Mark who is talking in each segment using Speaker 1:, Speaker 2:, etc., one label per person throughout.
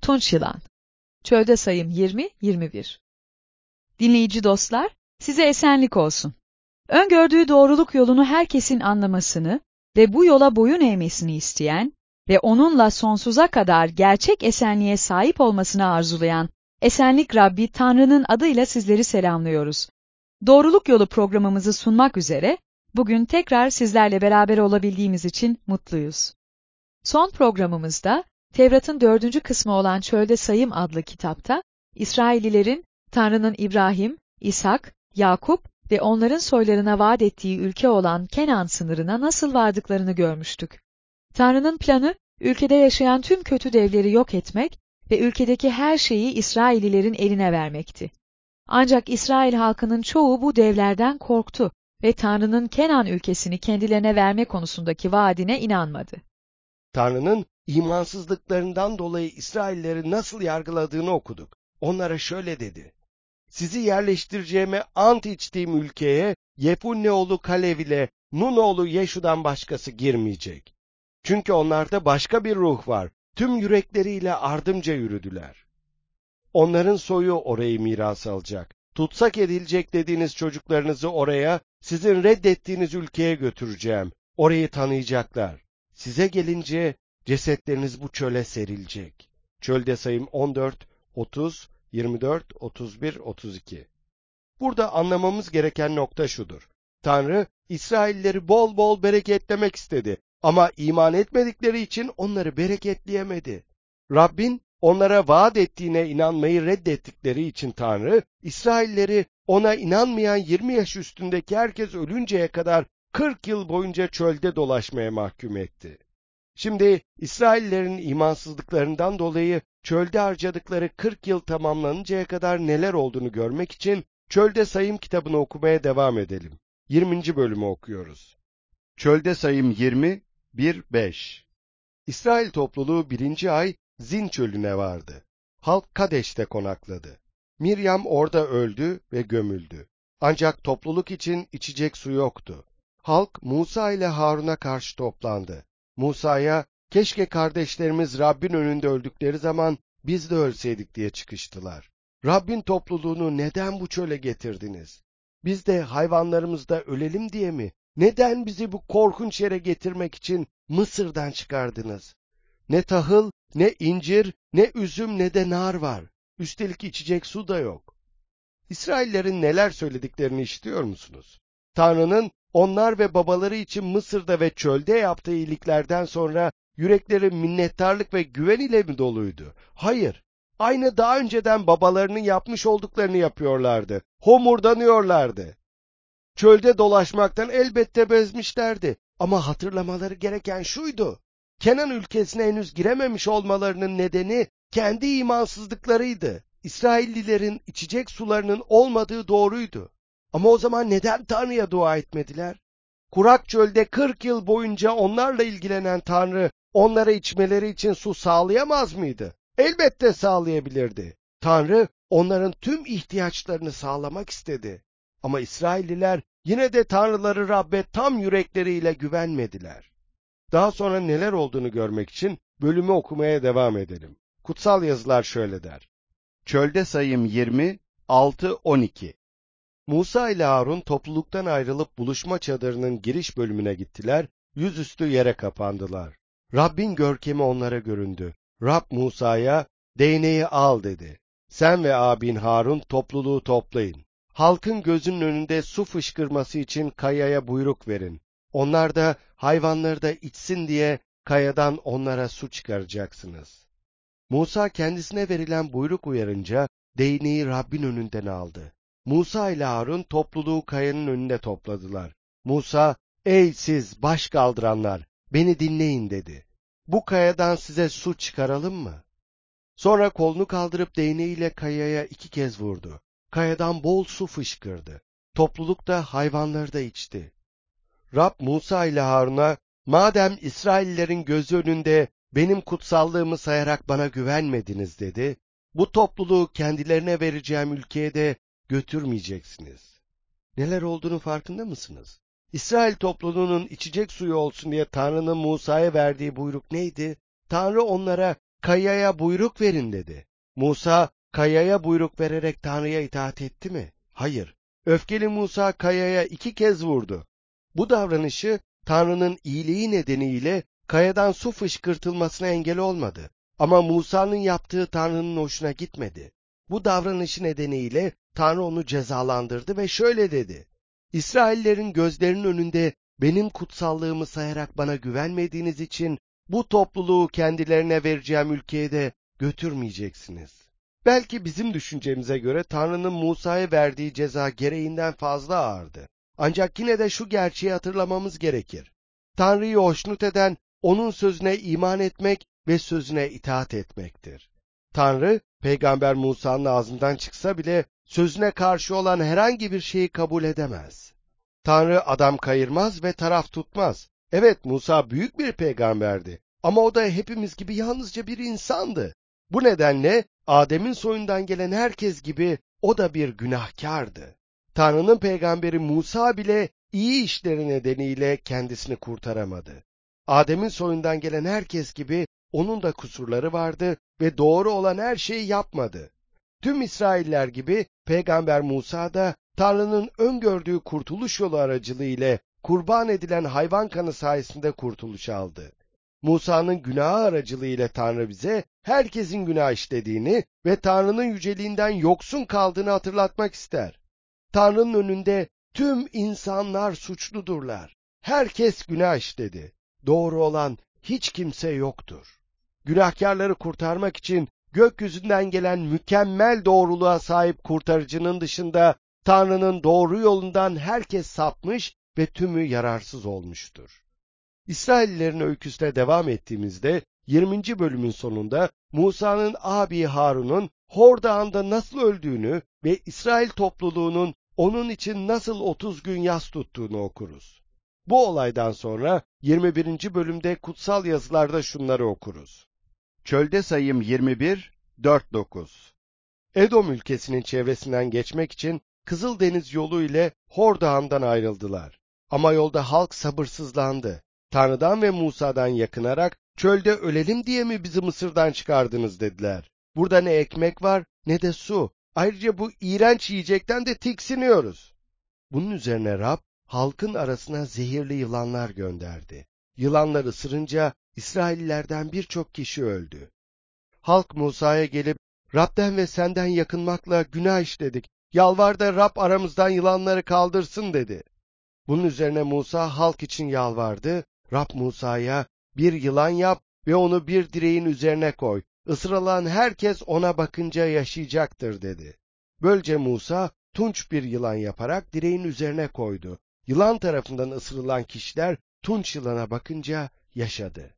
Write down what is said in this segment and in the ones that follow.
Speaker 1: Tunç Yılan. Çölde sayım 20-21. Dinleyici dostlar, size esenlik olsun. Öngördüğü doğruluk yolunu herkesin anlamasını ve bu yola boyun eğmesini isteyen ve onunla sonsuza kadar gerçek esenliğe sahip olmasını arzulayan Esenlik Rabbi Tanrı'nın adıyla sizleri selamlıyoruz. Doğruluk Yolu programımızı sunmak üzere bugün tekrar sizlerle beraber olabildiğimiz için mutluyuz. Son programımızda Tevrat'ın 4. kısmı olan Çölde Sayım adlı kitapta İsraillilerin Tanrı'nın İbrahim, İshak, Yakup ve onların soylarına vaat ettiği ülke olan Kenan sınırına nasıl vardıklarını görmüştük. Tanrı'nın planı, ülkede yaşayan tüm kötü devleri yok etmek ve ülkedeki her şeyi İsraillilerin eline vermekti. Ancak İsrail halkının çoğu bu devlerden korktu ve Tanrı'nın Kenan ülkesini kendilerine verme konusundaki vaadine inanmadı.
Speaker 2: Tanrı'nın imansızlıklarından dolayı İsrailleri nasıl yargıladığını okuduk. Onlara şöyle dedi: sizi yerleştireceğime ant içtiğim ülkeye Yefunne oğlu Kalev ile Nun oğlu Yeşu'dan başkası girmeyecek. Çünkü onlarda başka bir ruh var. Tüm yürekleriyle ardımca yürüdüler. Onların soyu orayı miras alacak. Tutsak edilecek dediğiniz çocuklarınızı oraya, sizin reddettiğiniz ülkeye götüreceğim. Orayı tanıyacaklar. Size gelince cesetleriniz bu çöle serilecek. Çölde sayım 14, 30, 24, 31, 32. Burada anlamamız gereken nokta şudur. Tanrı, İsrailleri bol bol bereketlemek istedi. Ama iman etmedikleri için onları bereketleyemedi. Rabbin onlara vaat ettiğine inanmayı reddettikleri için Tanrı, İsrailleri ona inanmayan 20 yaş üstündeki herkes ölünceye kadar 40 yıl boyunca çölde dolaşmaya mahkum etti. Şimdi İsraillerin imansızlıklarından dolayı çölde harcadıkları 40 yıl tamamlanıncaya kadar neler olduğunu görmek için Çölde Sayım kitabını okumaya devam edelim. 20. bölümü okuyoruz.
Speaker 3: Çölde Sayım 20, 1-5.
Speaker 2: İsrail topluluğu 1. ay Zin çölüne vardı. Halk Kadeş'te konakladı. Miryam orada öldü ve gömüldü. Ancak topluluk için içecek su yoktu. Halk Musa ile Harun'a karşı toplandı. Musa'ya, keşke kardeşlerimiz Rabbin önünde öldükleri zaman biz de ölseydik diye çıkıştılar. Rabbin topluluğunu neden bu çöle getirdiniz? Biz de hayvanlarımızda ölelim diye mi? Neden bizi bu korkunç yere getirmek için Mısır'dan çıkardınız? Ne tahıl, ne incir, ne üzüm, ne de nar var. Üstelik içecek su da yok. İsraillerin neler söylediklerini işitiyor musunuz? Tanrı'nın onlar ve babaları için Mısır'da ve çölde yaptığı iyiliklerden sonra yürekleri minnettarlık ve güven ile mi doluydu? Hayır. Aynı daha önceden babalarının yapmış olduklarını yapıyorlardı. Homurdanıyorlardı. Çölde dolaşmaktan elbette bezmişlerdi. Ama hatırlamaları gereken şuydu: Kenan ülkesine henüz girememiş olmalarının nedeni kendi imansızlıklarıydı. İsraillilerin içecek sularının olmadığı doğruydu. Ama o zaman neden Tanrı'ya dua etmediler? Kurak çölde 40 yıl boyunca onlarla ilgilenen Tanrı, onlara içmeleri için su sağlayamaz mıydı? Elbette sağlayabilirdi. Tanrı, onların tüm ihtiyaçlarını sağlamak istedi. Ama İsrailliler yine de tanrıları Rab'be tam yürekleriyle güvenmediler. Daha sonra neler olduğunu görmek için bölümü okumaya devam edelim. Kutsal yazılar şöyle der.
Speaker 3: Çölde Sayım 20, 6-12.
Speaker 2: Musa ile Harun topluluktan ayrılıp buluşma çadırının giriş bölümüne gittiler, yüzüstü yere kapandılar. Rabbin görkemi onlara göründü. Rab Musa'ya, değneği al dedi. Sen ve abin Harun topluluğu toplayın. Halkın gözünün önünde su fışkırması için kayaya buyruk verin. Onlar da hayvanları da içsin diye kayadan onlara su çıkaracaksınız. Musa kendisine verilen buyruk uyarınca değneği Rabbin önünden aldı. Musa ile Harun topluluğu kayanın önünde topladılar. Musa, ey siz baş kaldıranlar, beni dinleyin dedi. Bu kayadan size su çıkaralım mı? Sonra kolunu kaldırıp değneğiyle kayaya 2 kez vurdu. Kayadan bol su fışkırdı. Topluluk da hayvanları da içti. Rab Musa ile Harun'a, madem İsraillerin gözü önünde benim kutsallığımı sayarak bana güvenmediniz dedi, bu topluluğu kendilerine vereceğim ülkeye de götürmeyeceksiniz. Neler olduğunu farkında mısınız? İsrail topluluğunun içecek suyu olsun diye Tanrı'nın Musa'ya verdiği buyruk neydi? Tanrı onlara kayaya buyruk verin dedi. Musa kayaya buyruk vererek Tanrı'ya itaat etti mi? Hayır. Öfkeli Musa kayaya 2 kez vurdu. Bu davranışı Tanrı'nın iyiliği nedeniyle kayadan su fışkırtılmasına engel olmadı. Ama Musa'nın yaptığı Tanrı'nın hoşuna gitmedi. Bu davranışı nedeniyle Tanrı onu cezalandırdı ve şöyle dedi: İsraillerin gözlerinin önünde benim kutsallığımı sayarak bana güvenmediğiniz için bu topluluğu kendilerine vereceğim ülkeye de götürmeyeceksiniz. Belki bizim düşüncemize göre Tanrı'nın Musa'ya verdiği ceza gereğinden fazla ağırdı. Ancak yine de şu gerçeği hatırlamamız gerekir. Tanrı'yı hoşnut eden, onun sözüne iman etmek ve sözüne itaat etmektir. Tanrı, Peygamber Musa'nın ağzından çıksa bile sözüne karşı olan herhangi bir şeyi kabul edemez. Tanrı adam kayırmaz ve taraf tutmaz. Evet, Musa büyük bir peygamberdi ama o da hepimiz gibi yalnızca bir insandı. Bu nedenle Adem'in soyundan gelen herkes gibi o da bir günahkardı. Tanrı'nın peygamberi Musa bile iyi işleri nedeniyle kendisini kurtaramadı. Adem'in soyundan gelen herkes gibi onun da kusurları vardı ve doğru olan her şeyi yapmadı. Tüm İsrailler gibi Peygamber Musa da Tanrı'nın öngördüğü kurtuluş yolu aracılığıyla kurban edilen hayvan kanı sayesinde kurtuluş aldı. Musa'nın günahı aracılığıyla Tanrı bize herkesin günah işlediğini ve Tanrı'nın yüceliğinden yoksun kaldığını hatırlatmak ister. Tanrı'nın önünde tüm insanlar suçludurlar. Herkes günah işledi. Doğru olan hiç kimse yoktur. Günahkarları kurtarmak için gökyüzünden gelen mükemmel doğruluğa sahip kurtarıcının dışında Tanrı'nın doğru yolundan herkes sapmış ve tümü yararsız olmuştur. İsraillerin öyküsüne devam ettiğimizde 20. bölümün sonunda Musa'nın abi Harun'un Hor Dağı'nda nasıl öldüğünü ve İsrail topluluğunun onun için nasıl 30 gün yas tuttuğunu okuruz. Bu olaydan sonra 21. bölümde kutsal yazılarda şunları okuruz.
Speaker 3: Çölde sayım 21, 4-9.
Speaker 2: Edom ülkesinin çevresinden geçmek için Kızıldeniz yolu ile Hor Dağı'ndan ayrıldılar. Ama yolda halk sabırsızlandı. Tanrı'dan ve Musa'dan yakınarak, çölde ölelim diye mi bizi Mısır'dan çıkardınız dediler. Burada ne ekmek var ne de su. Ayrıca bu iğrenç yiyecekten de tiksiniyoruz. Bunun üzerine Rab, halkın arasına zehirli yılanlar gönderdi. Yılanlar ısırınca İsraillilerden birçok kişi öldü. Halk Musa'ya gelip, Rab'den ve senden yakınmakla günah işledik. Yalvar da Rab aramızdan yılanları kaldırsın dedi. Bunun üzerine Musa halk için yalvardı. Rab Musa'ya, bir yılan yap ve onu bir direğin üzerine koy. Isırılan herkes ona bakınca yaşayacaktır dedi. Böylece Musa tunç bir yılan yaparak direğin üzerine koydu. Yılan tarafından ısırılan kişiler tunç yılana bakınca yaşadı.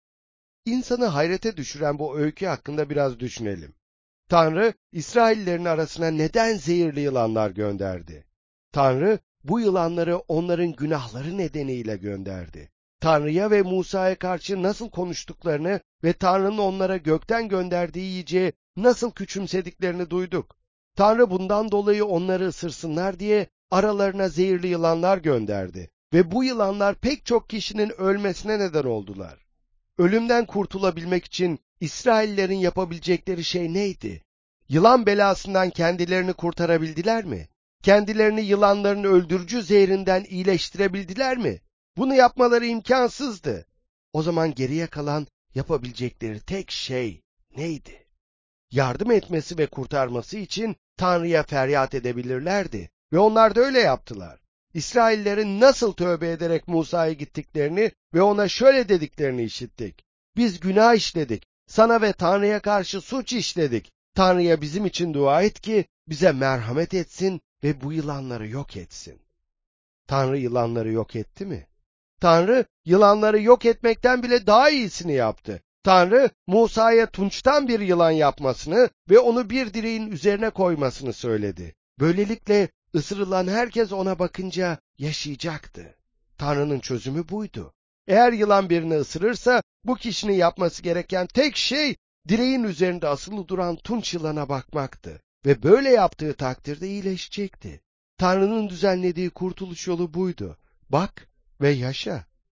Speaker 2: İnsanı hayrete düşüren bu öykü hakkında biraz düşünelim. Tanrı, İsraillerin arasına neden zehirli yılanlar gönderdi? Tanrı, bu yılanları onların günahları nedeniyle gönderdi. Tanrı'ya ve Musa'ya karşı nasıl konuştuklarını ve Tanrı'nın onlara gökten gönderdiği yiyeceği nasıl küçümsediklerini duyduk. Tanrı bundan dolayı onları ısırsınlar diye aralarına zehirli yılanlar gönderdi ve bu yılanlar pek çok kişinin ölmesine neden oldular. Ölümden kurtulabilmek için İsraillerin yapabilecekleri şey neydi? Yılan belasından kendilerini kurtarabildiler mi? Kendilerini yılanların öldürücü zehrinden iyileştirebildiler mi? Bunu yapmaları imkansızdı. O zaman geriye kalan yapabilecekleri tek şey neydi? Yardım etmesi ve kurtarması için Tanrı'ya feryat edebilirlerdi ve onlar da öyle yaptılar. İsraillerin nasıl tövbe ederek Musa'ya gittiklerini ve ona şöyle dediklerini işittik. Biz günah işledik, sana ve Tanrı'ya karşı suç işledik. Tanrı'ya bizim için dua et ki bize merhamet etsin ve bu yılanları yok etsin. Tanrı yılanları yok etti mi? Tanrı yılanları yok etmekten bile daha iyisini yaptı. Tanrı Musa'ya tunçtan bir yılan yapmasını ve onu bir direğin üzerine koymasını söyledi. Böylelikle ısırılan herkes ona bakınca yaşayacaktı. Tanrı'nın çözümü buydu. Eğer yılan birini ısırırsa bu kişinin yapması gereken tek şey direğin üzerinde asılı duran tunç yılana bakmaktı ve böyle yaptığı takdirde iyileşecekti. Tanrı'nın düzenlediği kurtuluş yolu buydu. Bak ve yaşa.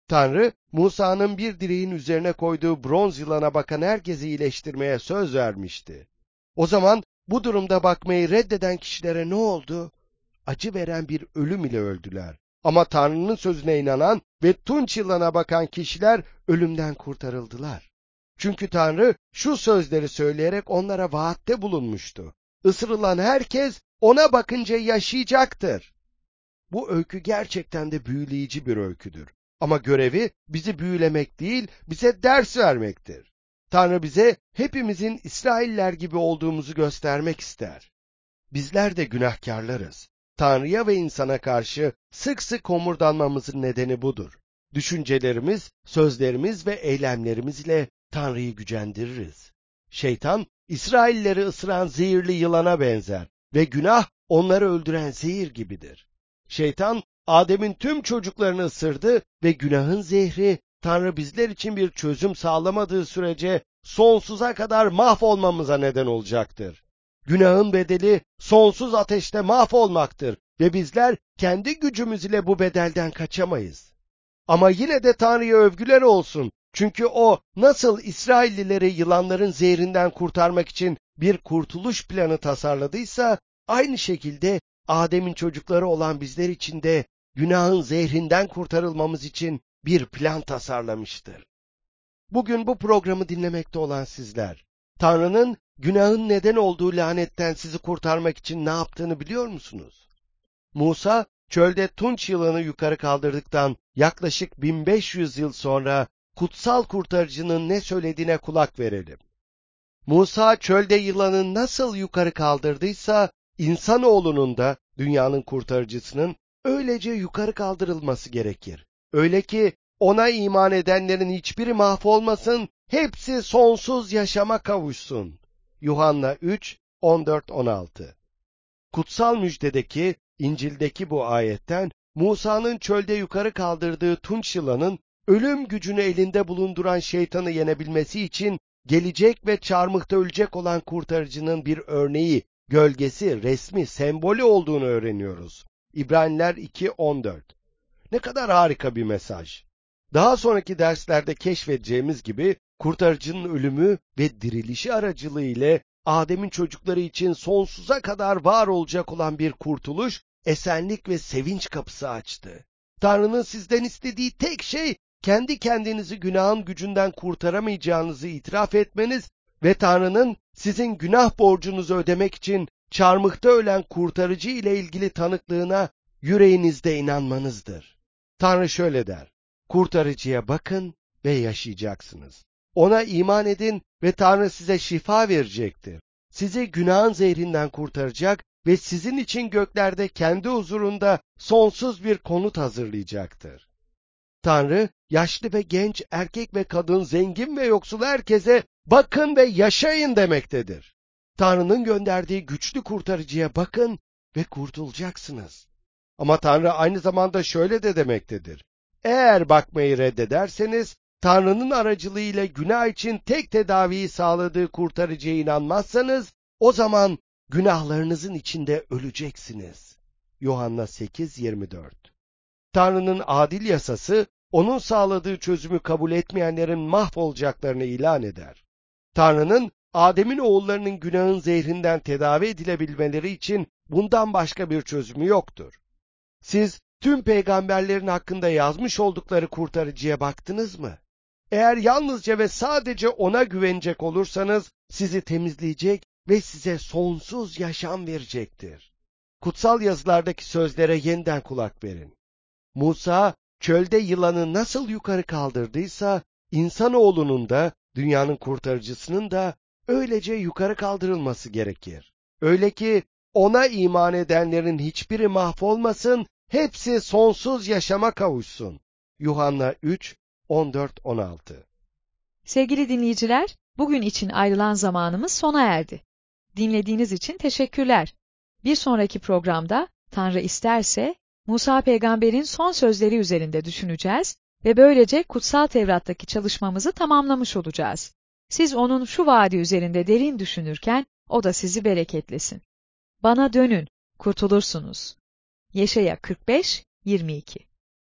Speaker 2: Tanrı, Musa'nın bir direğin üzerine koyduğu bronz yılana bakan herkesi iyileştirmeye söz vermişti. O zaman bu durumda bakmayı reddeden kişilere ne oldu? Acı veren bir ölüm ile öldüler. Ama Tanrı'nın sözüne inanan ve tunç yılana bakan kişiler ölümden kurtarıldılar. Çünkü Tanrı şu sözleri söyleyerek onlara vaatte bulunmuştu. Isırılan herkes ona bakınca yaşayacaktır. Bu öykü gerçekten de büyüleyici bir öyküdür. Ama görevi bizi büyülemek değil, bize ders vermektir. Tanrı bize hepimizin İsrailler gibi olduğumuzu göstermek ister. Bizler de günahkarlarız. Tanrı'ya ve insana karşı sık sık homurdanmamızın nedeni budur. Düşüncelerimiz, sözlerimiz ve eylemlerimiz ile Tanrı'yı gücendiririz. Şeytan, İsrailleri ısıran zehirli yılana benzer ve günah onları öldüren zehir gibidir. Şeytan, Adem'in tüm çocuklarını ısırdı ve günahın zehri, Tanrı bizler için bir çözüm sağlamadığı sürece sonsuza kadar mahvolmamıza neden olacaktır. Günahın bedeli sonsuz ateşte mahvolmaktır ve bizler kendi gücümüz ile bu bedelden kaçamayız. Ama yine de Tanrı'ya övgüler olsun. Çünkü o nasıl İsraillileri yılanların zehrinden kurtarmak için bir kurtuluş planı tasarladıysa, aynı şekilde Adem'in çocukları olan bizler için de günahın zehrinden kurtarılmamız için bir plan tasarlamıştır. Bugün bu programı dinlemekte olan sizler, Tanrı'nın günahın neden olduğu lanetten sizi kurtarmak için ne yaptığını biliyor musunuz? Musa, çölde tunç yılanı yukarı kaldırdıktan yaklaşık 1500 yıl sonra kutsal kurtarıcının ne söylediğine kulak verelim. Musa çölde yılanı nasıl yukarı kaldırdıysa, insanoğlunun da dünyanın kurtarıcısının öylece yukarı kaldırılması gerekir. Öyle ki ona iman edenlerin hiçbiri mahvolmasın, hepsi sonsuz yaşama kavuşsun. Yuhanna 3, 14-16. Kutsal müjdedeki, İncil'deki bu ayetten, Musa'nın çölde yukarı kaldırdığı tunç yılanın, ölüm gücünü elinde bulunduran şeytanı yenebilmesi için, gelecek ve çarmıhta ölecek olan kurtarıcının bir örneği, gölgesi, resmi, sembolü olduğunu öğreniyoruz. İbraniler 2:14. Ne kadar harika bir mesaj. Daha sonraki derslerde keşfedeceğimiz gibi, kurtarıcının ölümü ve dirilişi aracılığı ile Adem'in çocukları için sonsuza kadar var olacak olan bir kurtuluş, esenlik ve sevinç kapısı açtı. Tanrı'nın sizden istediği tek şey, kendi kendinizi günahın gücünden kurtaramayacağınızı itiraf etmeniz ve Tanrı'nın sizin günah borcunuzu ödemek için çarmıhta ölen kurtarıcı ile ilgili tanıklığına yüreğinizde inanmanızdır. Tanrı şöyle der: kurtarıcıya bakın ve yaşayacaksınız. Ona iman edin ve Tanrı size şifa verecektir. Sizi günahın zehrinden kurtaracak ve sizin için göklerde kendi huzurunda sonsuz bir konut hazırlayacaktır. Tanrı, yaşlı ve genç, erkek ve kadın, zengin ve yoksul herkese bakın ve yaşayın demektedir. Tanrı'nın gönderdiği güçlü kurtarıcıya bakın ve kurtulacaksınız. Ama Tanrı aynı zamanda şöyle de demektedir: eğer bakmayı reddederseniz, Tanrı'nın aracılığıyla günah için tek tedaviyi sağladığı kurtarıcıya inanmazsanız, o zaman günahlarınızın içinde öleceksiniz. Yuhanna 8:24. Tanrı'nın adil yasası, onun sağladığı çözümü kabul etmeyenlerin mahvolacaklarını ilan eder. Tanrı'nın, Adem'in oğullarının günahın zehrinden tedavi edilebilmeleri için bundan başka bir çözümü yoktur. Siz, tüm peygamberlerin hakkında yazmış oldukları kurtarıcıya baktınız mı? Eğer yalnızca ve sadece ona güvenecek olursanız, sizi temizleyecek ve size sonsuz yaşam verecektir. Kutsal yazılardaki sözlere yeniden kulak verin. Musa, çölde yılanı nasıl yukarı kaldırdıysa, insanoğlunun da, dünyanın kurtarıcısının da öylece yukarı kaldırılması gerekir. Öyle ki, ona iman edenlerin hiçbiri mahvolmasın, hepsi sonsuz yaşama kavuşsun. Yuhanna 3, 14-16.
Speaker 1: Sevgili dinleyiciler, bugün için ayrılan zamanımız sona erdi. Dinlediğiniz için teşekkürler. Bir sonraki programda, Tanrı isterse, Musa peygamberin son sözleri üzerinde düşüneceğiz ve böylece Kutsal Tevrat'taki çalışmamızı tamamlamış olacağız. Siz onun şu vaadi üzerinde derin düşünürken, o da sizi bereketlesin. Bana dönün, kurtulursunuz. Yeşaya 45:22